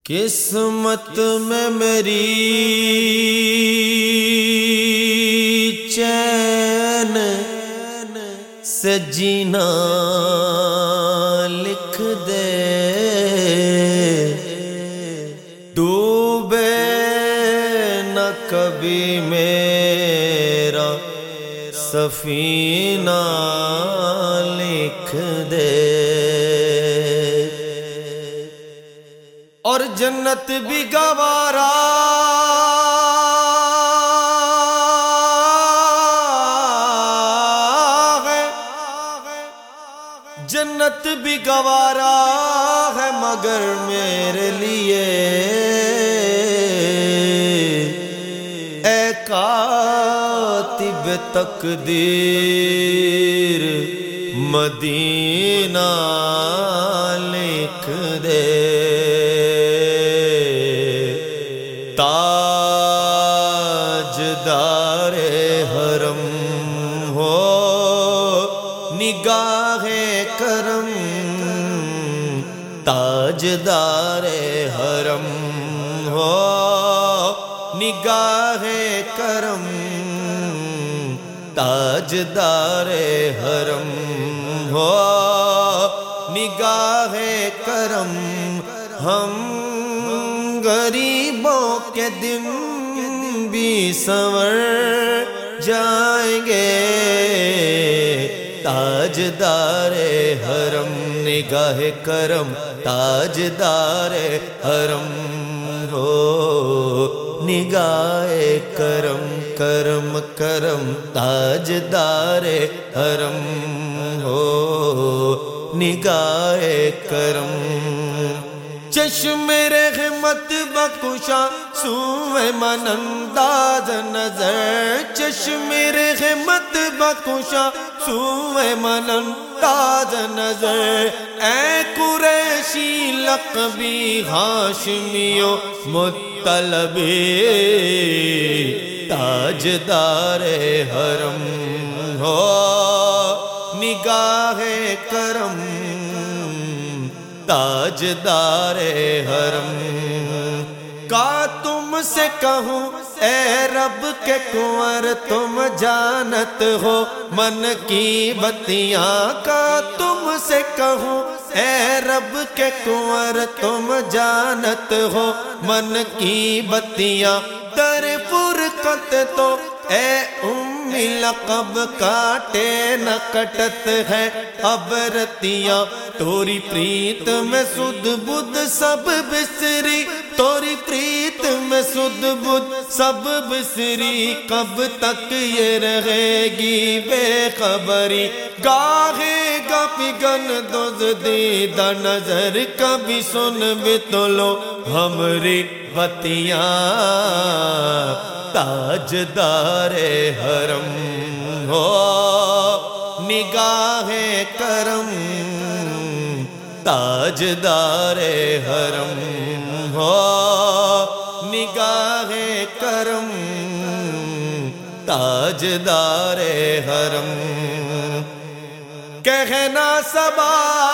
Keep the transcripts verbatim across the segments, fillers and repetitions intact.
قسمت میں میری چین سے جینا لکھ دے، ڈوبے نہ کبھی میرا سفینہ لکھ دے، اور جنت بھی گوارا ہے، جنت بھی گوارا ہے مگر میرے لیے اے کاتب تقدیر مدینہ لکھ دے، تاجدار حرم ہو نگاہ کرم، تاجدار حرم ہو نگاہ کرم، تاجدار حرم ہو نگاہ کرم، ہم غریبوں کے دن بھی سنور جائیں گے، تاجدار حرم نگاہ کرم، تاجدار حرم ہو نگاہ کرم، کرم کرم تاجدار حرم ہو نگاہ کرم، چشم رحمت بخشا سوئے من انداز نظر، چشم رحمت بخشا سوئے من انداز نظر، اے قریشی لقبی ہاشمیو مطلبی، تاجدار حرم ہو نگاہ کرم، تاجدار حرم کا تم سے کہوں اے رب کے کنور تم جانت ہو من کی بتیاں، کا تم سے کہوں اے رب کے کنور تم جانت ہو من کی بتیاں، در فرقت تو اے امی لقب کاٹے نہ کٹت ہے اب رتیاں، توری پریت میں سدھ بدھ سب بسری، توری پریت میں سدھ بدھ سب بسری، کب تک یہ رہے گی بے خبری، گاہے گا پگن دزدیدہ نظر، کبھی سن بھی تو لو ہمری بتیاں، تاجدار حرم ہو نگاہ کرم، تاجدار حرم ہو نگاہ کرم، تاجدار حرم کہنا صبا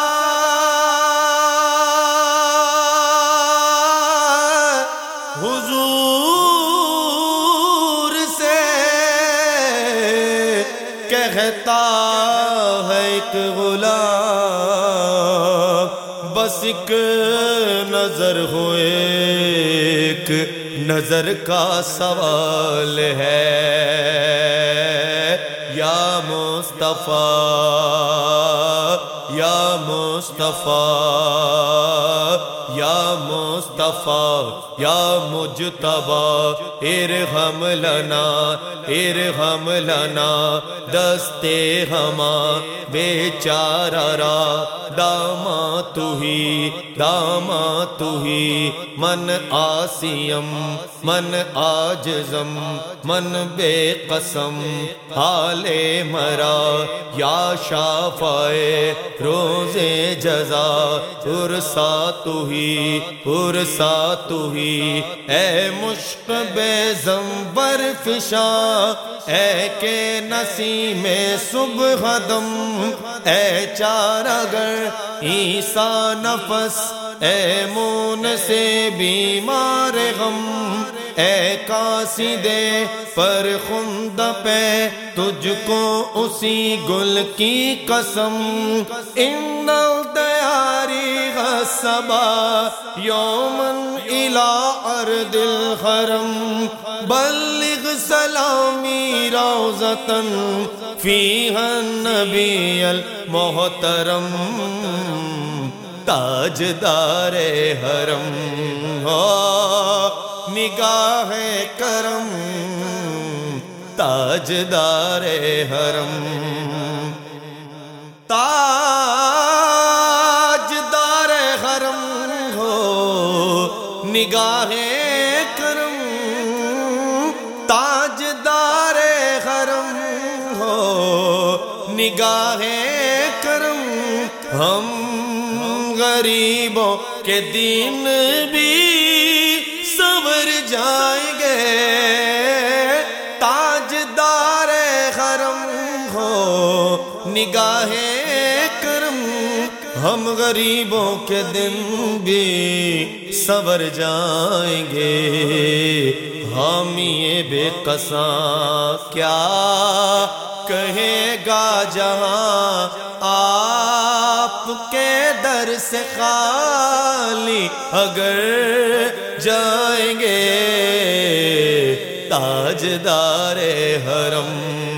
حضور سے کہتا ہے ایک غلام، بس ایک نظر ہو ایک نظر کا سوال ہے، یا مصطفیٰ یا مصطفیٰ یا مصطفیٰ یا مجتبیٰ، ارحم لنا ارحم لنا دستے ہما بیچارہ را، داما تو ہی داما تو ہی، من آسیم من آجزم من بے قسم حال مرا، یا شافع روز جزا پرسا تو ہی پرسا تو ہی، اے مشک بے زمبر فشا، اے کہ نسیم صبح دم اے چارگر عیسیٰ نفس، اے مون سے بیمار غم، اے قاصدے پر خند پہ تجھ کو اسی گل کی قسم، ان الدیاری غصبا یومن الی ارض الحرم، بلغ سلامی روضتن فیہا النبی المحترم، تاجدار حرم ہو نگاہ کرم، تاجدار حرم، تاجدار حرم ہو نگاہ کرم، تاجدار حرم ہو نگاہ کرم، ہم غریبوں کے دن بھی سنور جائیں گے، تاجدار حرم ہو نگاہ کرم، ہم غریبوں کے دن بھی سنور جائیں گے، حامی بے قصاں کیا کہے گا جہاں آپ کے در سے خالی اگر جائیں گے، تاجدار حرم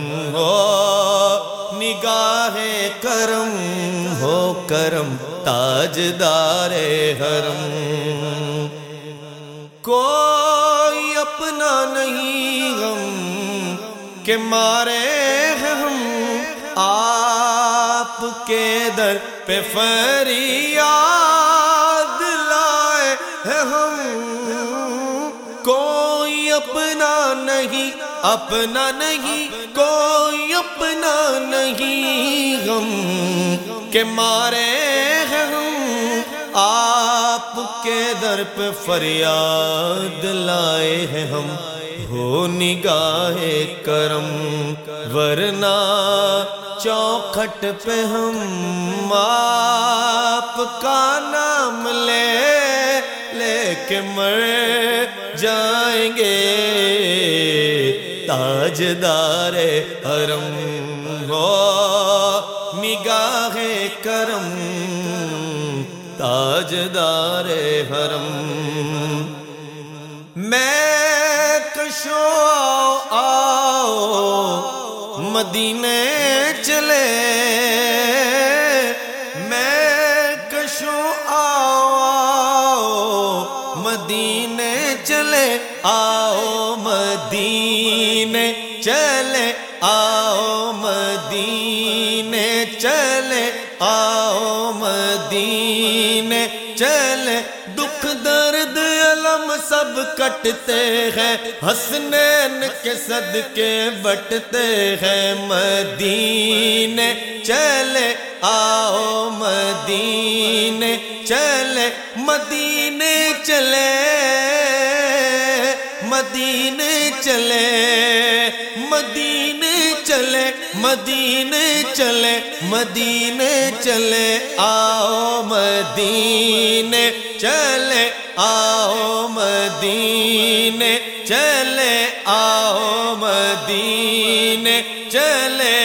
ہو نگاہ کرم، ہو کرم تاجدار حرم، کوئی اپنا نہیں غم کہ مارے ہیں ہم، آپ کے در پہ فریاد لائے ہیں ہم، کوئی اپنا نہیں، اپنا نہیں، کوئی اپنا نہیں غم کہ مارے ہیں ہم، آپ کے در پہ فریاد لائے ہیں ہم، ہو نگاہ کرم، ورنہ چوکھٹ پہ ہم آپ کا نام لے لے کے مر جائیں گے، تاجدار حرم ہو نگاہ کرم، تاجدار حرم، میں کشو آؤ مدینے چلے، میں کشو آؤ مدینے چلے، آؤ مدینے چلے، آؤ مدینے چلے، آؤ مدینے چلے، دکھ درد علم سب کٹتے ہیں، حسنین کے صدقے بٹتے ہیں، مدینے چلے، آؤ مدینے چلے، مدینے چلے، مدینے چلے، مدینے چلے، مدینے چلے، مدینے چلے، آؤ مدینے چلے، آؤ مدینے چلے، آؤ مدینے چلے،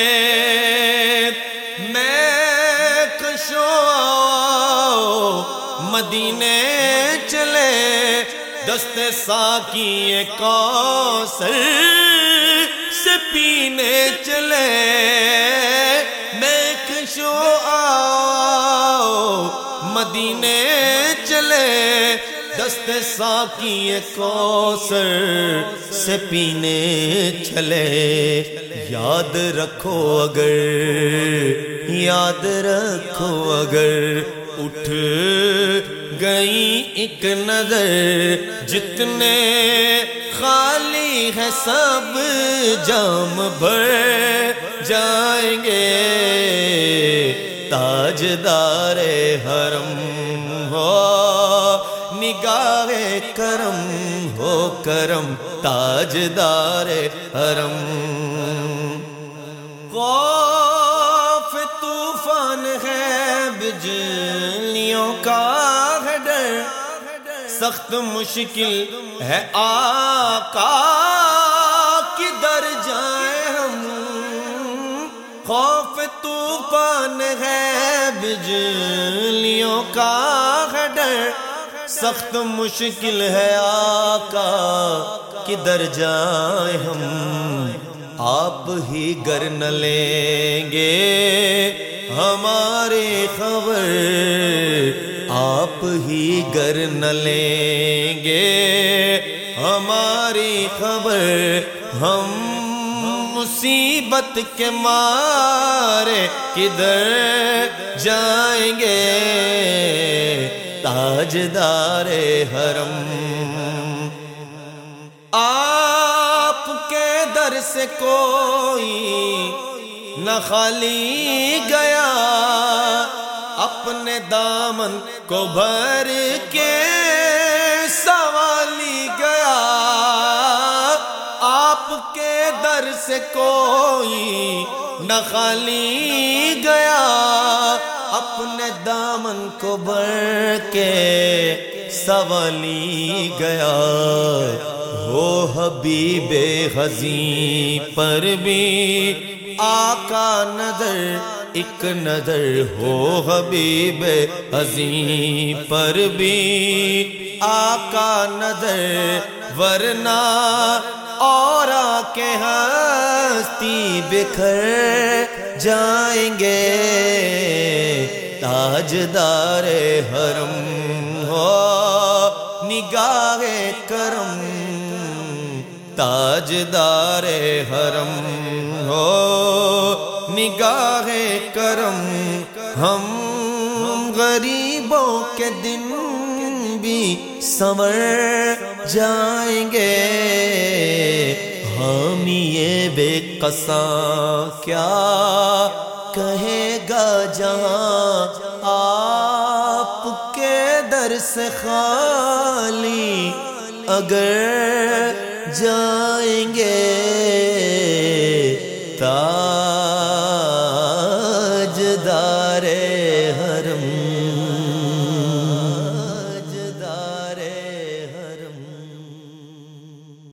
میں کشو آؤ مدینے چلے، دست ساقی کوثر سے پینے چلے، میں کشو آؤ مدینے چلے، دست ساقی کوثر سے پینے چلے، یاد رکھو اگر، یاد رکھو اگر اٹھ گئی ایک نظر، جتنے خالی ہے سب جام بھر جائیں گے، تاجدار حرم ہو نگاہ کرم، ہو کرم تاجدار حرم، خوف تو سخت مشکل ہے آقا کدھر جائیں ہم، خوف طوفان ہے بجلیوں کا ہے ڈر، سخت مشکل ہے آقا کدھر جائیں ہم، آپ ہی گر نہ لیں گے ہماری خبر، آپ ہی گر نہ لیں گے ہماری خبر، ہم مصیبت کے مارے کدھر جائیں گے تاجدار حرم، آپ کے در سے کوئی نہ خالی گیا، اپنے دامن کو بھر کے سوالی گیا، آپ کے در سے کوئی نہ خالی گیا، اپنے دامن کو بھر کے سوالی گیا، ہو حبیب حزین پر بھی آقا نظر ایک نظر، ہو حبیب حزین پر بھی آقا نظر، ورنہ اور آکے ہستی بکھر جائیں گے تاجدار حرم، ہو نگاہ کرم تاجدار حرم، ہو نگاہ کرم، ہم غریبوں کے دن بھی سنور جائیں گے، حامی یہ بے قصاں کیا کہے گا جہاں آپ کے در سے خالی اگر جائیں گے تاجدار